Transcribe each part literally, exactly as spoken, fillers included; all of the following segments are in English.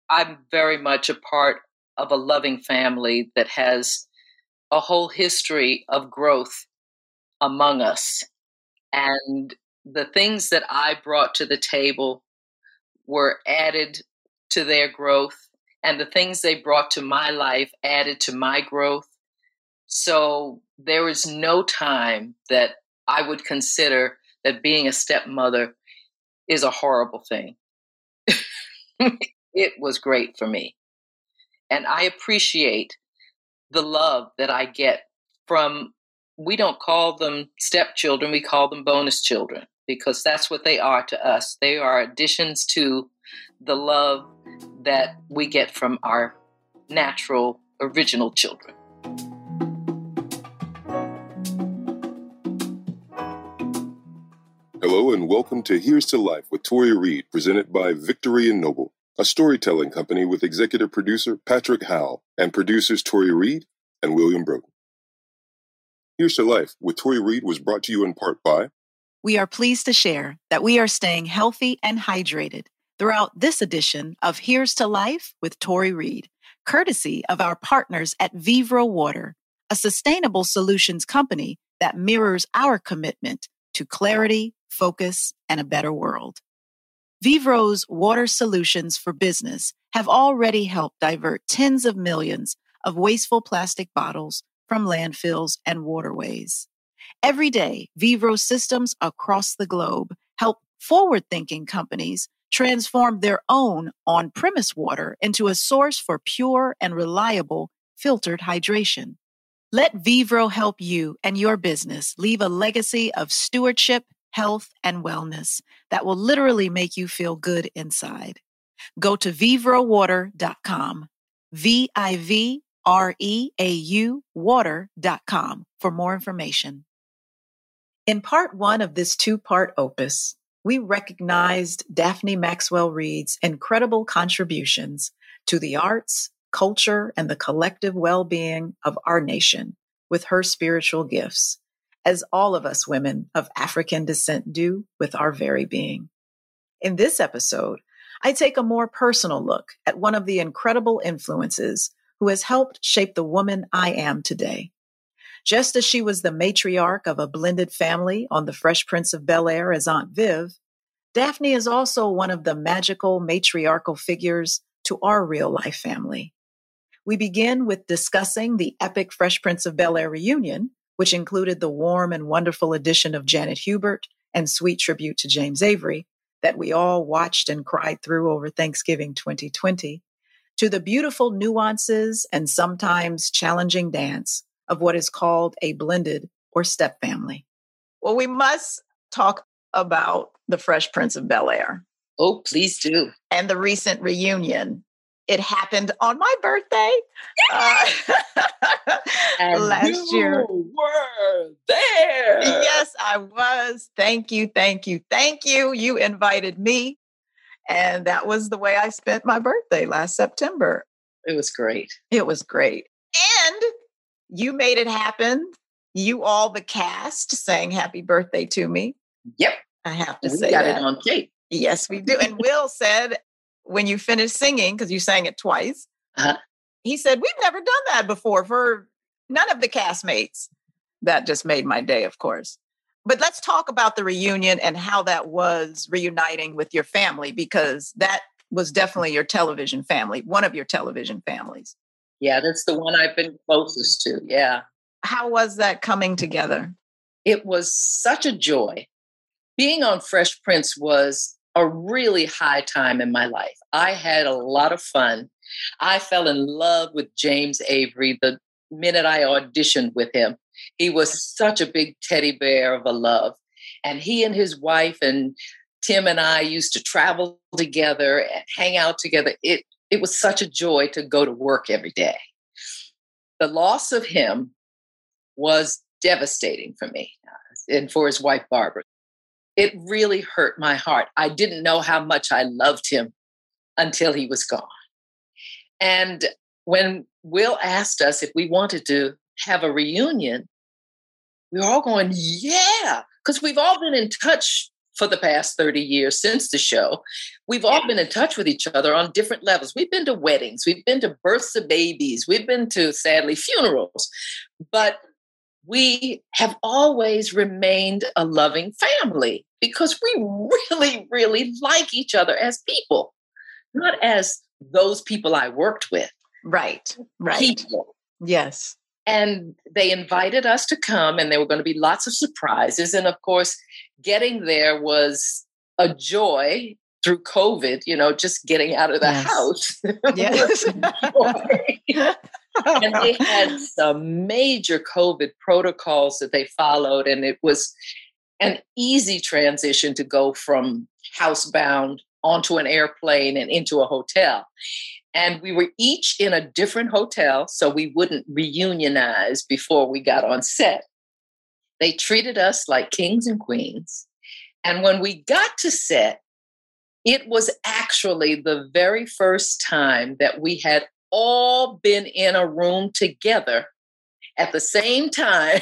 I'm very much a part of a loving family that has a whole history of growth among us. And the things that I brought to the table were added to their growth, and the things they brought to my life added to my growth. So there is no time that I would consider that being a stepmother is a horrible thing. It was great for me. And I appreciate the love that I get from, we don't call them stepchildren, we call them bonus children, because that's what they are to us. They are additions to the love that we get from our natural, original children. Hello and welcome to Here's to Life with Tori Reed, presented by Victory and Noble, a storytelling company with executive producer Patrick Howell and producers Tori Reed and William Broden. Here's to Life with Tori Reed was brought to you in part by... We are pleased to share that we are staying healthy and hydrated throughout this edition of Here's to Life with Tori Reed, courtesy of our partners at Vivro Water, a sustainable solutions company that mirrors our commitment to clarity, focus, and a better world. Vivro's water solutions for business have already helped divert tens of millions of wasteful plastic bottles from landfills and waterways. Every day, Vivro systems across the globe help forward-thinking companies transform their own on-premise water into a source for pure and reliable filtered hydration. Let Vivro help you and your business leave a legacy of stewardship, health, and wellness that will literally make you feel good inside. Go to vivro water dot com, V I V R E A U water dot com for more information. In part one of this two-part opus, we recognized Daphne Maxwell Reid's incredible contributions to the arts, culture, and the collective well-being of our nation with her spiritual gifts, as all of us women of African descent do with our very being. In this episode, I take a more personal look at one of the incredible influences who has helped shape the woman I am today. Just as she was the matriarch of a blended family on The Fresh Prince of Bel-Air as Aunt Viv, Daphne is also one of the magical matriarchal figures to our real-life family. We begin with discussing the epic Fresh Prince of Bel-Air reunion, which included the warm and wonderful addition of Janet Hubert and sweet tribute to James Avery that we all watched and cried through over Thanksgiving twenty twenty, to the beautiful nuances and sometimes challenging dance of what is called a blended or step family. Well, we must talk about the Fresh Prince of Bel-Air. Oh, please do. And the recent reunion. It happened on my birthday uh, and last you year. Were there. Yes, I was. Thank you, thank you, thank you. You invited me. And that was the way I spent my birthday last September. It was great. It was great. And you made it happen. You all, the cast, sang happy birthday to me. Yep. I have to we say got that. it on tape. Yes, we do. And Will said, when you finished singing, because you sang it twice, uh-huh. he said, we've never done that before for none of the castmates. That just made my day, of course. But let's talk about the reunion and how that was reuniting with your family, because that was definitely your television family, one of your television families. Yeah, that's the one I've been closest to. Yeah. How was that coming together? It was such a joy. Being on Fresh Prince was a really high time in my life. I had a lot of fun. I fell in love with James Avery the minute I auditioned with him. He was such a big teddy bear of a love. And he and his wife and Tim and I used to travel together and hang out together. It, it was such a joy to go to work every day. The loss of him was devastating for me and for his wife, Barbara. It really hurt my heart. I didn't know how much I loved him until he was gone. And when Will asked us if we wanted to have a reunion, we were all going, yeah, because we've all been in touch for the past thirty years since the show. We've all been in touch with each other on different levels. We've been to weddings, we've been to births of babies, we've been to, sadly, funerals, but we have always remained a loving family because we really, really like each other as people, not as those people I worked with. Right, right. People. Yes. And they invited us to come, and there were going to be lots of surprises. And of course, getting there was a joy through COVID, you know, just getting out of the yes. house. Yes. And they had some major COVID protocols that they followed. And it was an easy transition to go from housebound onto an airplane and into a hotel. And we were each in a different hotel, so we wouldn't reunionize before we got on set. They treated us like kings and queens. And when we got to set, it was actually the very first time that we had all been in a room together at the same time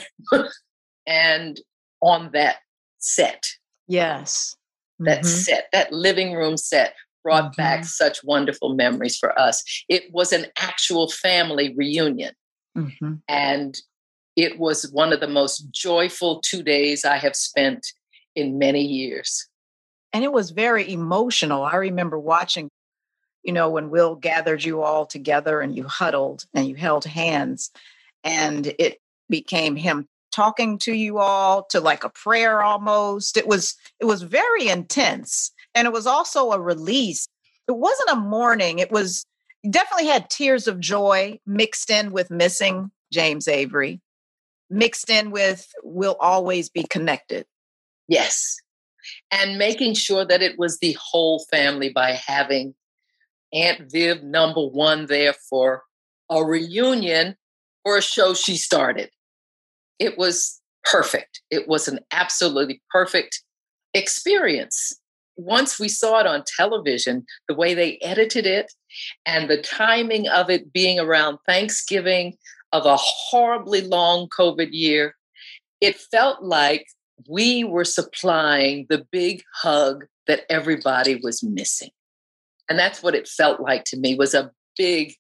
and on that set. Yes. That mm-hmm. set, that living room set brought mm-hmm. back such wonderful memories for us. It was an actual family reunion. Mm-hmm. And it was one of the most joyful two days I have spent in many years. And it was very emotional. I remember watching, you know, when Will gathered you all together and you huddled and you held hands, and it became him talking to you all to like a prayer almost. It was, it was very intense. And it was also a release. It wasn't a mourning. It was definitely had tears of joy mixed in with missing James Avery, mixed in with we'll always be connected. Yes. And making sure that it was the whole family by having Aunt Viv number one there for a reunion for a show she started. It was perfect. It was an absolutely perfect experience. Once we saw it on television, the way they edited it and the timing of it being around Thanksgiving of a horribly long COVID year, it felt like we were supplying the big hug that everybody was missing. And that's what it felt like to me, was a big,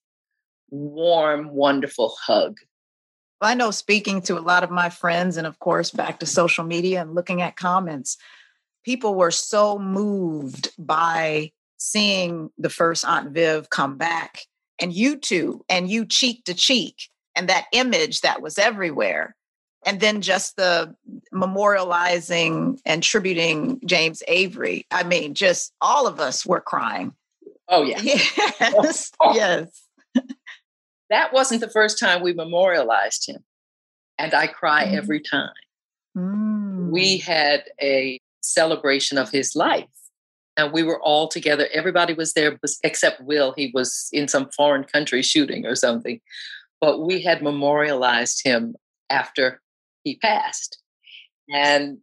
warm, wonderful hug. I know, speaking to a lot of my friends and of course back to social media and looking at comments, people were so moved by seeing the first Aunt Viv come back and you two and you cheek to cheek and that image that was everywhere. And then just the memorializing and tributing James Avery. I mean, just all of us were crying. Oh, yeah. Yes. Oh. Yes. That wasn't the first time we memorialized him. And I cry mm. every time. Mm. We had a celebration of his life. And we were all together. Everybody was there except Will. He was in some foreign country shooting or something. But we had memorialized him after he passed. And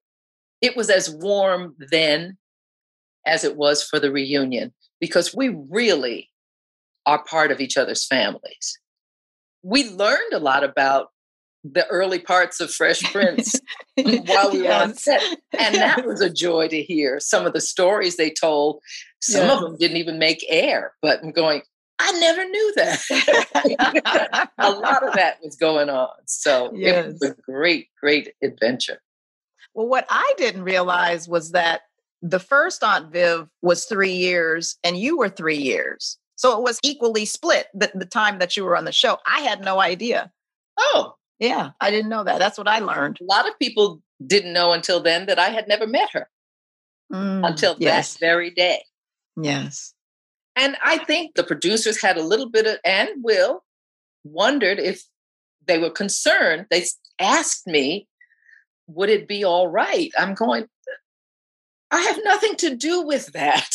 it was as warm then as it was for the reunion, because we really are part of each other's families. We learned a lot about the early parts of Fresh Prince while we were yes. on set. And that was a joy to hear some of the stories they told. Some yes. of them didn't even make air, but I'm going, I never knew that. A lot of that was going on. So yes. it was a great, great adventure. Well, what I didn't realize was that the first Aunt Viv was three years and you were three years. So it was equally split the, the time that you were on the show. I had no idea. Oh. Yeah, I didn't know that. That's what I learned. A lot of people didn't know until then that I had never met her mm, until yes. that very day. Yes. And I think the producers had a little bit of, and Will wondered if they were concerned. They asked me, would it be all right? I'm going, I have nothing to do with that.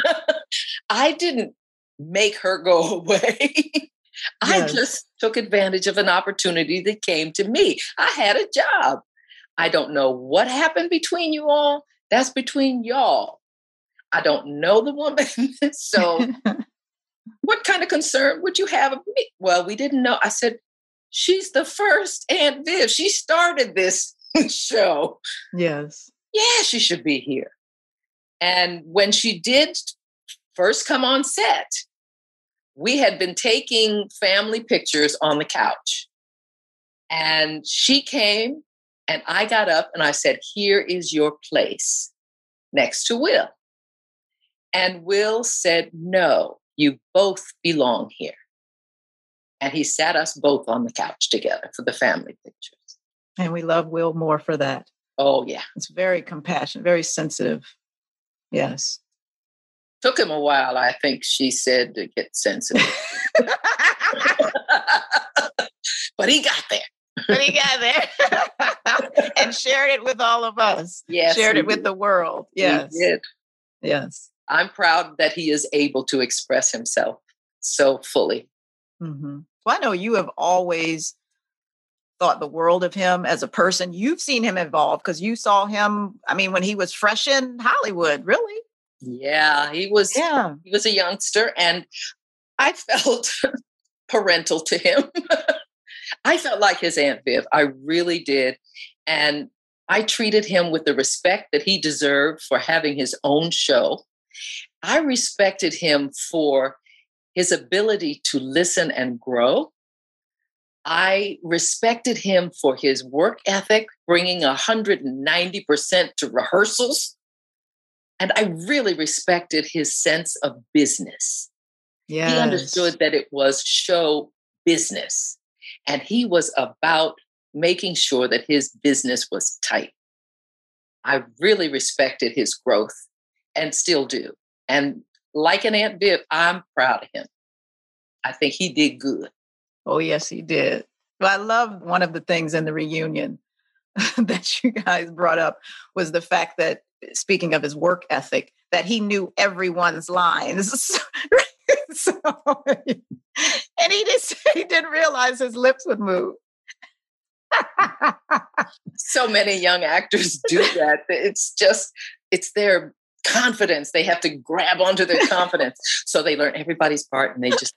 I didn't make her go away. I yes. just took advantage of an opportunity that came to me. I had a job. I don't know what happened between you all. That's between y'all. I don't know the woman. So what kind of concern would you have of me? Well, we didn't know. I said, she's the first Aunt Viv. She started this show. Yes. yeah, she should be here. And when she did first come on set, we had been taking family pictures on the couch. And she came and I got up and I said, here is your place next to Will. And Will said, no, you both belong here. And he sat us both on the couch together for the family pictures. And we love Will more for that. Oh, yeah. It's very compassionate, very sensitive. Yes. Took him a while, I think she said, to get sensitive. But he got there. But he got there and shared it with all of us. Yes. Shared it with did. the world. Yes. He did. Yes. I'm proud that he is able to express himself so fully. Mm-hmm. Well, I know you have always thought the world of him as a person. You've seen him evolve because you saw him, I mean, when he was fresh in Hollywood, really? Yeah, he was, yeah. he was a youngster and I felt parental to him. I felt like his Aunt Viv. I really did. And I treated him with the respect that he deserved for having his own show. I respected him for his ability to listen and grow. I respected him for his work ethic, bringing one hundred ninety percent to rehearsals. And I really respected his sense of business. Yes. He understood that it was show business. And he was about making sure that his business was tight. I really respected his growth and still do. And like an Aunt Viv, I'm proud of him. I think he did good. Oh, yes, he did. Well, I love one of the things in the reunion that you guys brought up was the fact that, speaking of his work ethic, that he knew everyone's lines. So, and he just he didn't realize his lips would move. So many young actors do that. It's just, it's their confidence. They have to grab onto their confidence. So they learn everybody's part and they just,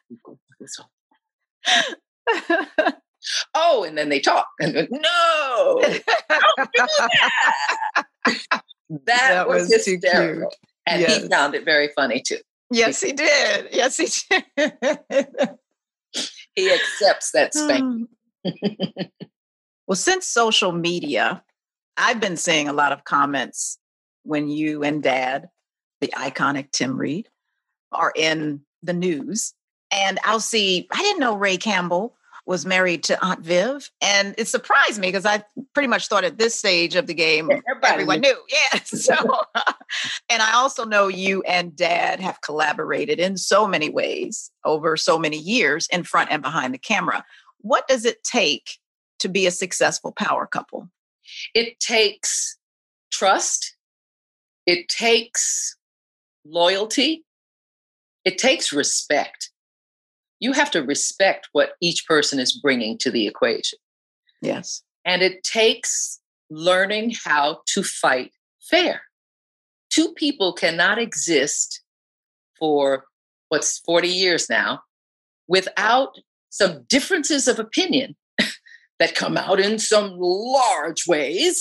oh, and then they talk. And then, no, don't do that. That, that was, was hysterical. Cute. And yes. He found it very funny too. Yes, he did. Yes, he did. He accepts that spanking. Well, since social media, I've been seeing a lot of comments when you and Dad, the iconic Tim Reed, are in the news. And I'll see, I didn't know Ray Campbell was married to Aunt Viv. And it surprised me because I pretty much thought at this stage of the game, Everybody everyone knew. knew. Yeah. So, and I also know you and Dad have collaborated in so many ways over so many years in front and behind the camera. What does it take to be a successful power couple? It takes trust. It takes loyalty. It takes respect. You have to respect what each person is bringing to the equation. Yes. And it takes learning how to fight fair. Two people cannot exist for what's forty years now without some differences of opinion that come out in some large ways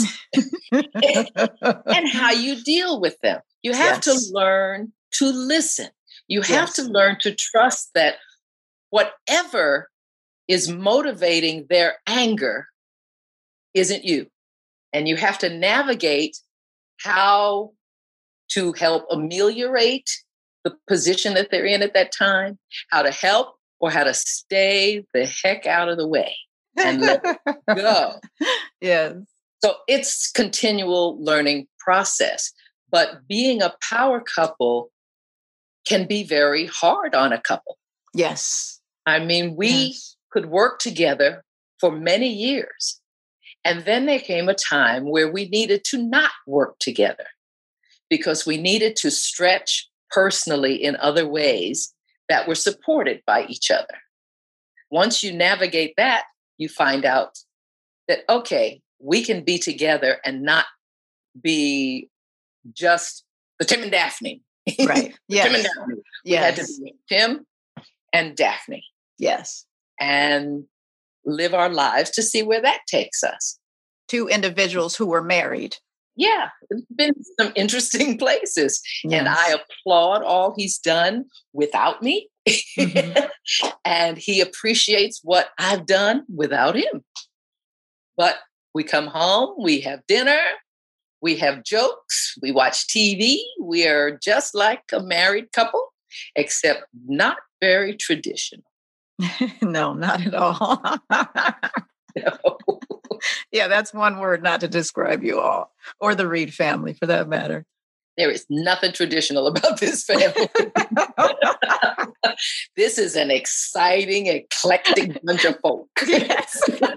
and how you deal with them. You have yes. to learn to listen. You have yes. to learn to trust that whatever is motivating their anger isn't you. And you have to navigate how to help ameliorate the position that they're in at that time, how to help or how to stay the heck out of the way and let it go. Yes. So it's continual learning process. But being a power couple can be very hard on a couple. Yes. I mean, we yes. could work together for many years. And then there came a time where we needed to not work together because we needed to stretch personally in other ways that were supported by each other. Once you navigate that, you find out that, okay, we can be together and not be just the Tim and Daphne. Right. Yes. Tim and Daphne. Yes. We had to be Tim and Daphne. Yes. And live our lives to see where that takes us. Two individuals who were married Yeah, it's been some interesting places. Yes. And I applaud all he's done without me. Mm-hmm. And he appreciates what I've done without him. But we come home, we have dinner, we have jokes, we watch T V. We are just like a married couple, except not very traditional. No, not at all. No. Yeah, that's one word not to describe you all, or the Reed family for that matter. There is nothing traditional about this family. This is an exciting, eclectic bunch of folk. Yes.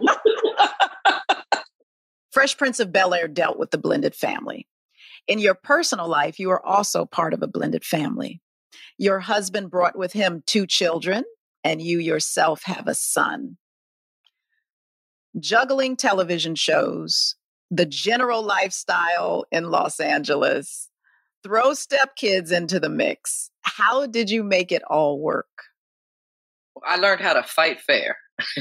Fresh Prince of Bel-Air dealt with the blended family. In your personal life, you are also part of a blended family. Your husband brought with him two children, and you yourself have a son. Juggling television shows, the general lifestyle in Los Angeles, throw stepkids into the mix. How did you make it all work? I learned how to fight fair.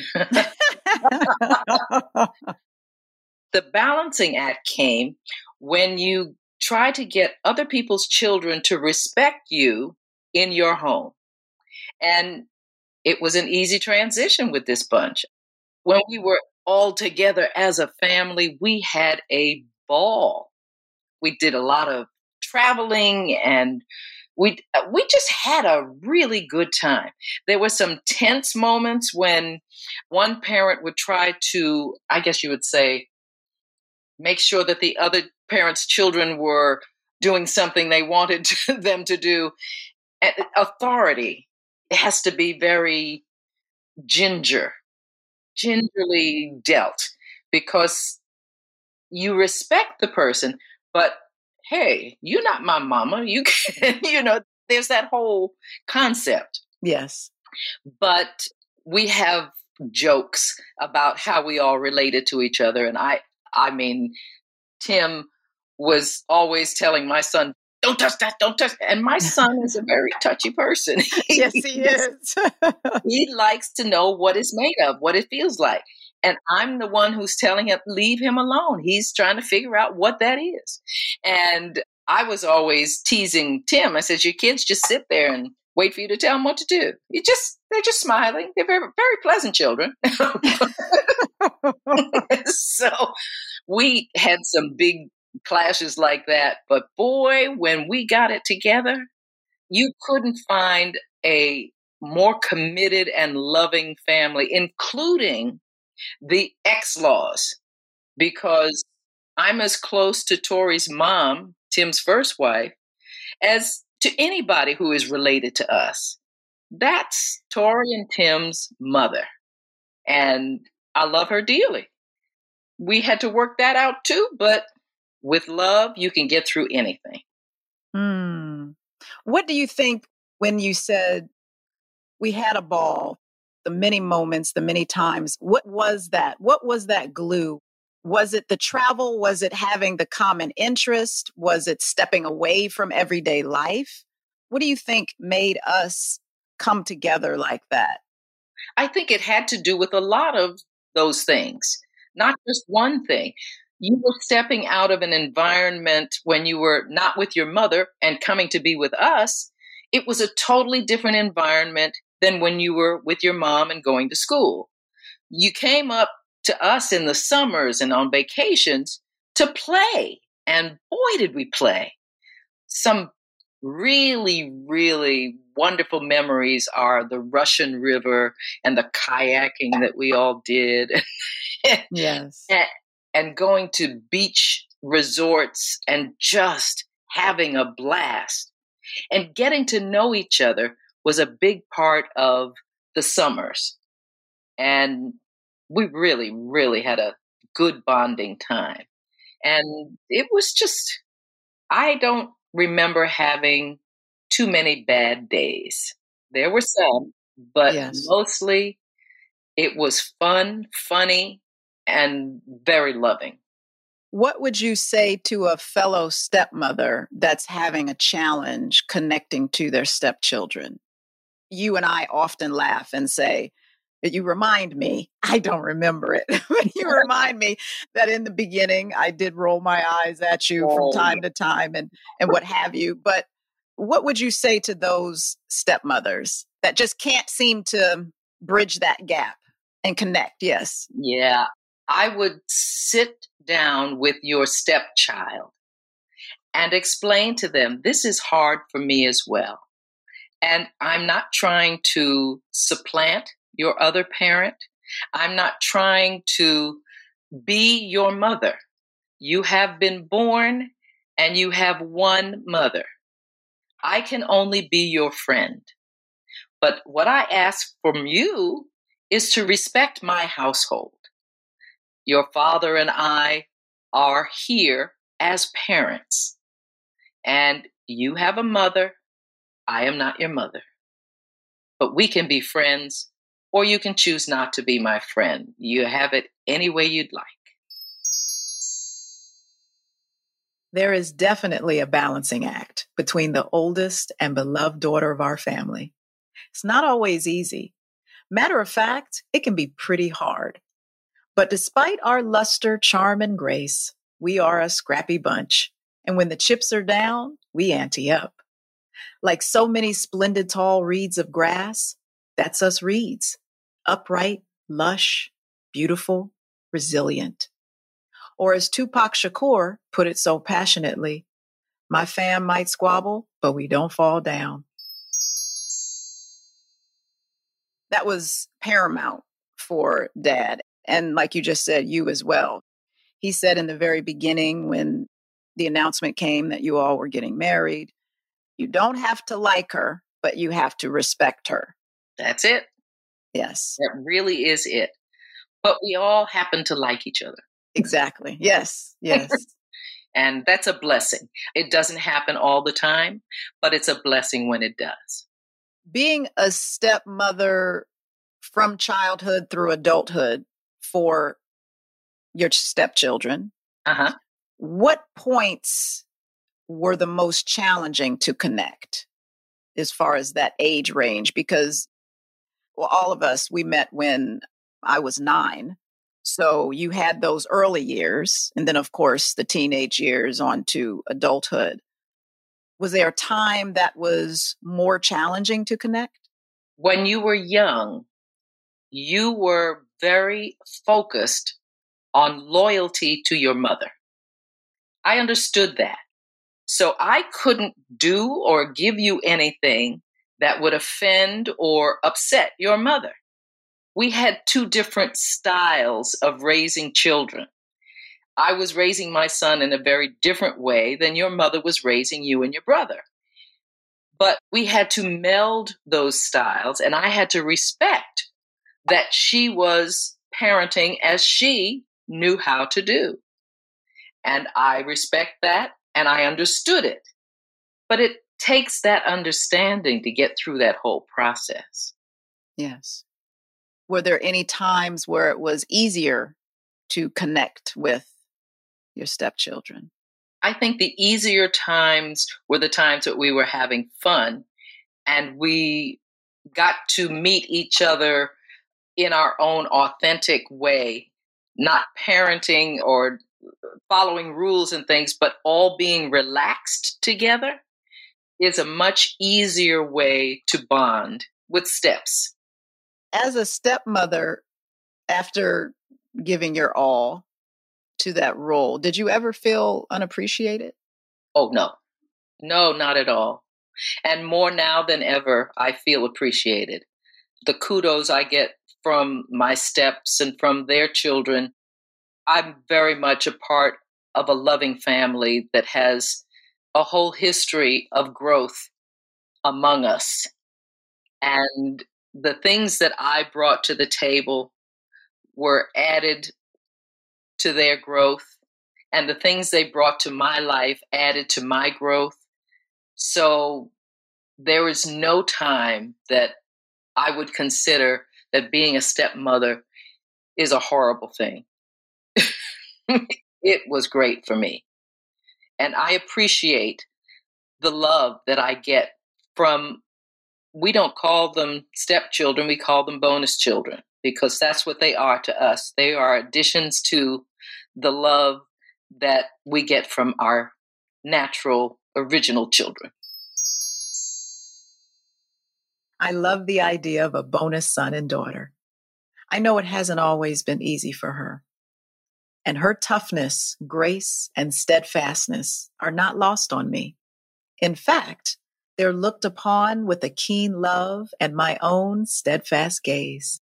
The balancing act came when you try to get other people's children to respect you in your home. And it was an easy transition with this bunch. When we were all together as a family, we had a ball. We did a lot of traveling, and we we just had a really good time. There were some tense moments when one parent would try to, I guess you would say, make sure that the other parent's children were doing something they wanted to, them to do. And authority has to be very ginger, gingerly dealt, because you respect the person, but hey, you're not my mama. You can, you know, there's that whole concept. Yes. But we have jokes about how we all related to each other. And I, I mean, Tim was always telling my son, don't touch that, don't touch that. And my son is a very touchy person. Yes, he is. He likes to know what it's made of, what it feels like. And I'm the one who's telling him, leave him alone. He's trying to figure out what that is. And I was always teasing Tim. I said, your kids just sit there and wait for you to tell them what to do. You just, they're just smiling. They're very, very pleasant children. So we had some big clashes like that. But boy, when we got it together, you couldn't find a more committed and loving family, including the ex-laws, because I'm as close to Tori's mom, Tim's first wife, as to anybody who is related to us. That's Tori and Tim's mother. And I love her dearly. We had to work that out too, but with love, you can get through anything. Hmm. What do you think when you said we had a ball, the many moments, the many times? What was that? What was that glue? Was it the travel? Was it having the common interest? Was it stepping away from everyday life? What do you think made us come together like that? I think it had to do with a lot of those things, not just one thing. You were stepping out of an environment when you were not with your mother and coming to be with us. It was a totally different environment than when you were with your mom and going to school. You came up to us in the summers and on vacations to play. And boy, did we play. Some really, really wonderful memories are the Russian River and the kayaking that we all did. Yes. and, and going to beach resorts and just having a blast. And getting to know each other was a big part of the summers. And we really, really had a good bonding time. And it was just, I don't remember having too many bad days. There were some, but Yes. mostly it was fun, funny, and very loving. What would you say to a fellow stepmother that's having a challenge connecting to their stepchildren? You and I often laugh and say, you remind me, I don't remember it, but you remind me that in the beginning, I did roll my eyes at you from Oh, time yeah. to time and, and what have you. But what would you say to those stepmothers that just can't seem to bridge that gap and connect? Yes. Yeah. I would sit down with your stepchild and explain to them, this is hard for me as well. And I'm not trying to supplant your other parent. I'm not trying to be your mother. You have been born and you have one mother. I can only be your friend. But what I ask from you is to respect my household. Your father and I are here as parents. And you have a mother. I am not your mother. But we can be friends, or you can choose not to be my friend. You have it any way you'd like. There is definitely a balancing act between the oldest and beloved daughter of our family. It's not always easy. Matter of fact, it can be pretty hard. But despite our luster, charm, and grace, we are a scrappy bunch. And when the chips are down, we ante up. Like so many splendid tall reeds of grass, that's us reeds. Upright, lush, beautiful, resilient. Or as Tupac Shakur put it so passionately, my fam might squabble, but we don't fall down. That was paramount for Dad. And like you just said, you as well. He said in the very beginning when the announcement came that you all were getting married, you don't have to like her, but you have to respect her. That's it. Yes. That really is it. But we all happen to like each other. Exactly. Yes. Yes. And that's a blessing. It doesn't happen all the time, but it's a blessing when it does. Being a stepmother from childhood through adulthood for your stepchildren, Uh-huh. what points were the most challenging to connect as far as that age range? Because well, all of us, we met when I was nine. So you had those early years, and then, of course, the teenage years on to adulthood. Was there a time that was more challenging to connect? When you were young, you were very focused on loyalty to your mother. I understood that. So I couldn't do or give you anything that would offend or upset your mother. We had two different styles of raising children. I was raising my son in a very different way than your mother was raising you and your brother. But we had to meld those styles, and I had to respect that she was parenting as she knew how to do. And I respect that, and I understood it. But it takes that understanding to get through that whole process. Yes. Were there any times where it was easier to connect with your stepchildren? I think the easier times were the times that we were having fun and we got to meet each other in our own authentic way, not parenting or following rules and things, but all being relaxed together is a much easier way to bond with steps. As a stepmother, after giving your all to that role, did you ever feel unappreciated? Oh, no. No, not at all. And more now than ever, I feel appreciated. The kudos I get from my steps and from their children, I'm very much a part of a loving family that has a whole history of growth among us. And the things that I brought to the table were added to their growth, and the things they brought to my life added to my growth. So there is no time that I would consider that being a stepmother is a horrible thing. It was great for me. And I appreciate the love that I get from, we don't call them stepchildren, we call them bonus children, because that's what they are to us. They are additions to the love that we get from our natural, original children. I love the idea of a bonus son and daughter. I know it hasn't always been easy for her. And her toughness, grace, and steadfastness are not lost on me. In fact, they're looked upon with a keen love and my own steadfast gaze.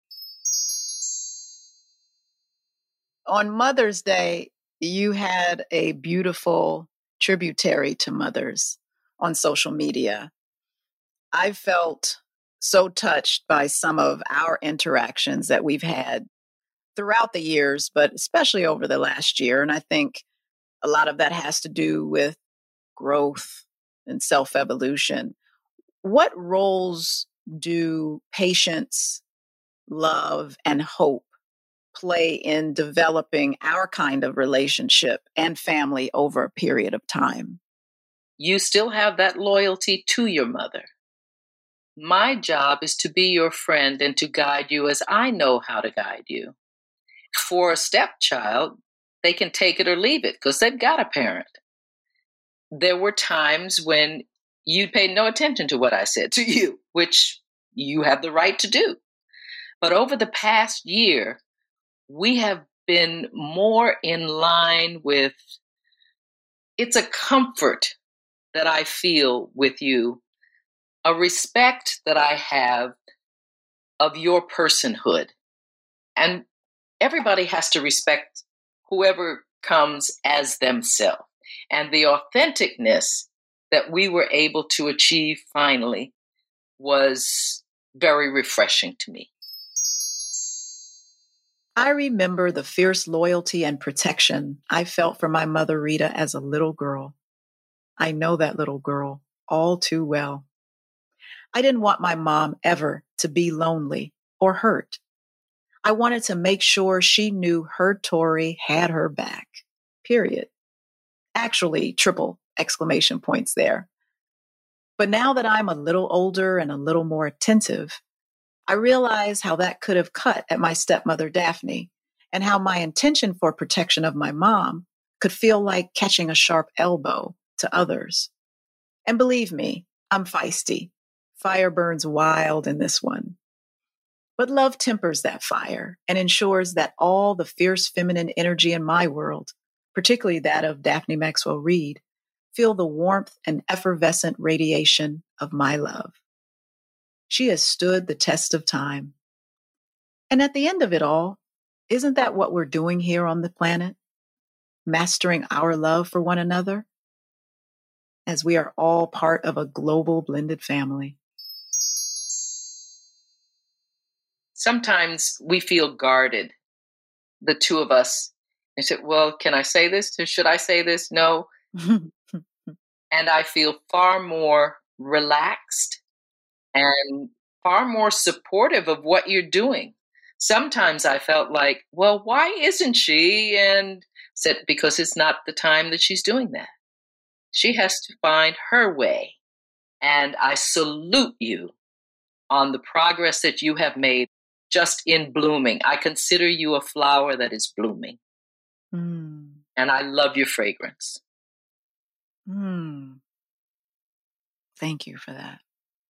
On Mother's Day, you had a beautiful tributary to mothers on social media. I felt so touched by some of our interactions that we've had throughout the years, but especially over the last year. And I think a lot of that has to do with growth and self-evolution. What roles do patience, love, and hope play in developing our kind of relationship and family over a period of time? You still have that loyalty to your mother. My job is to be your friend and to guide you as I know how to guide you. For a stepchild, they can take it or leave it because they've got a parent. There were times when you paid no attention to what I said to you, which you have the right to do. But over the past year, we have been more in line with, it's a comfort that I feel with you, a respect that I have of your personhood. And everybody has to respect whoever comes as themselves. And the authenticness that we were able to achieve finally was very refreshing to me. I remember the fierce loyalty and protection I felt for my mother, Rita, as a little girl. I know that little girl all too well. I didn't want my mom ever to be lonely or hurt. I wanted to make sure she knew her Tori had her back, period. Actually, triple exclamation points there. But now that I'm a little older and a little more attentive, I realize how that could have cut at my stepmother, Daphne, and how my intention for protection of my mom could feel like catching a sharp elbow to others. And believe me, I'm feisty. Fire burns wild in this one. But love tempers that fire and ensures that all the fierce feminine energy in my world, particularly that of Daphne Maxwell Reid, feel the warmth and effervescent radiation of my love. She has stood the test of time. And at the end of it all, isn't that what we're doing here on the planet? Mastering our love for one another, as we are all part of a global blended family. Sometimes we feel guarded, the two of us. And said, well, can I say this? Should I say this? No. And I feel far more relaxed and far more supportive of what you're doing. Sometimes I felt like, well, why isn't she? And said, because it's not the time that she's doing that. She has to find her way. And I salute you on the progress that you have made just in blooming. I consider you a flower that is blooming. Mm. And I love your fragrance. Mm. Thank you for that.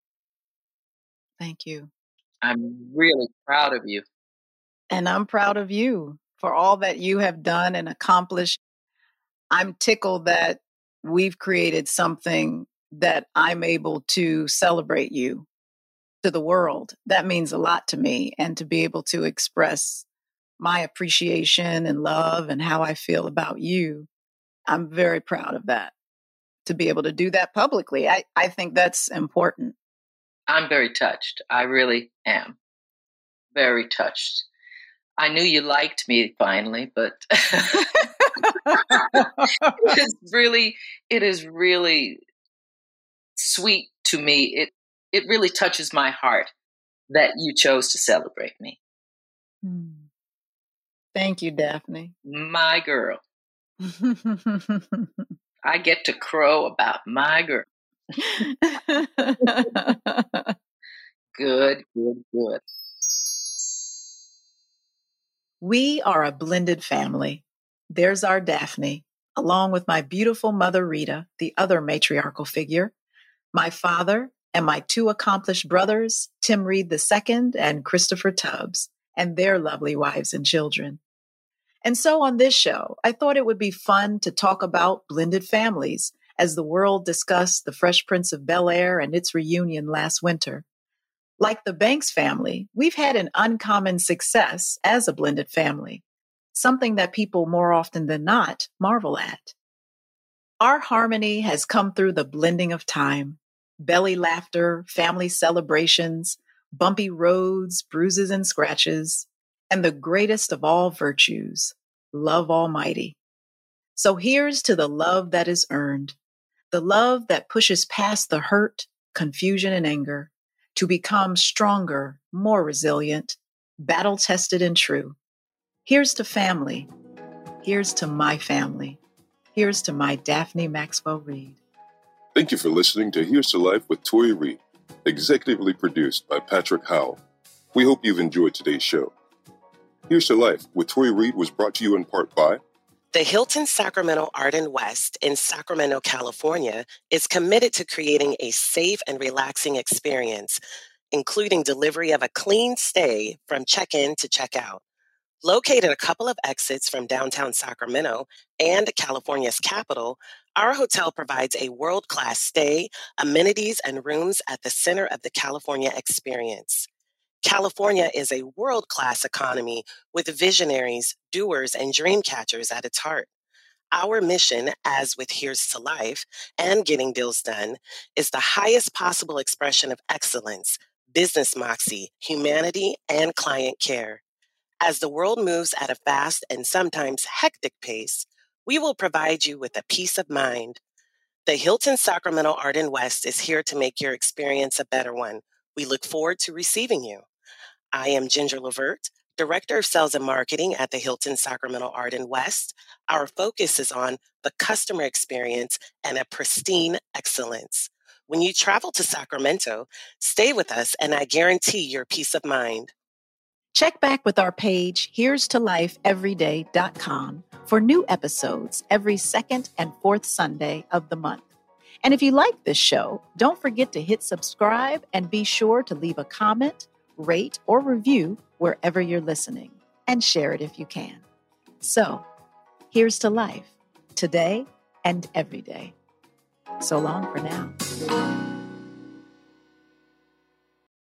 Thank you. I'm really proud of you. And I'm proud of you for all that you have done and accomplished. I'm tickled that we've created something that I'm able to celebrate you to the world. That means a lot to me. And to be able to express my appreciation and love and how I feel about you, I'm very proud of that. To be able to do that publicly, I, I think that's important. I'm very touched. I really am. Very touched. I knew you liked me finally, but it's really, it is really sweet to me. It it really touches my heart that you chose to celebrate me. Thank you, Daphne. My girl. I get to crow about my girl. Good, good, good. We are a blended family. There's our Daphne, along with my beautiful mother, Rita, the other matriarchal figure, my father, and my two accomplished brothers, Tim Reed the Second and Christopher Tubbs, and their lovely wives and children. And so on this show, I thought it would be fun to talk about blended families as the world discussed the Fresh Prince of Bel-Air and its reunion last winter. Like the Banks family, we've had an uncommon success as a blended family, something that people more often than not marvel at. Our harmony has come through the blending of time, belly laughter, family celebrations, bumpy roads, bruises and scratches, and the greatest of all virtues, love almighty. So here's to the love that is earned, the love that pushes past the hurt, confusion, and anger to become stronger, more resilient, battle-tested and true. Here's to family. Here's to my family. Here's to my Daphne Maxwell Reid. Thank you for listening to Here's to Life with Tori Reid, executively produced by Patrick Howell. We hope you've enjoyed today's show. Here's to Life with Tori Reid was brought to you in part by The Hilton Sacramento Arden West in Sacramento, California, is committed to creating a safe and relaxing experience, including delivery of a clean stay from check-in to check-out. Located a couple of exits from downtown Sacramento and California's capital, our hotel provides a world-class stay, amenities, and rooms at the center of the California experience. California is a world-class economy with visionaries, doers, and dream catchers at its heart. Our mission, as with Here's to Life and Getting Deals Done, is the highest possible expression of excellence, business moxie, humanity, and client care. As the world moves at a fast and sometimes hectic pace, we will provide you with a peace of mind. The Hilton Sacramento Arden West is here to make your experience a better one. We look forward to receiving you. I am Ginger Levert, Director of Sales and Marketing at the Hilton Sacramento Arden West. Our focus is on the customer experience and a pristine excellence. When you travel to Sacramento, stay with us and I guarantee your peace of mind. Check back with our page, here's to life every day dot com, for new episodes every second and fourth Sunday of the month. And if you like this show, don't forget to hit subscribe and be sure to leave a comment, rate, or review wherever you're listening, and share it if you can. So, here's to life, today and every day. So long for now.